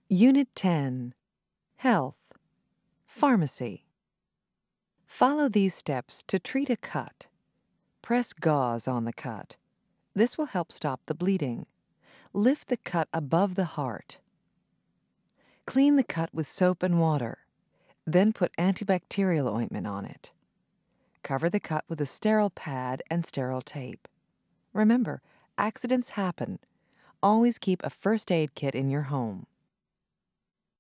Unit 10. Health. Pharmacy. Follow these steps to treat a cut. Press gauze on the cut. This will help stop the bleeding. Lift the cut above the heart. Clean the cut with soap and water. Then put antibacterial ointment on it. Cover the cut with a sterile pad and sterile tape. Remember, accidents happen. Always keep a first aid kit in your home.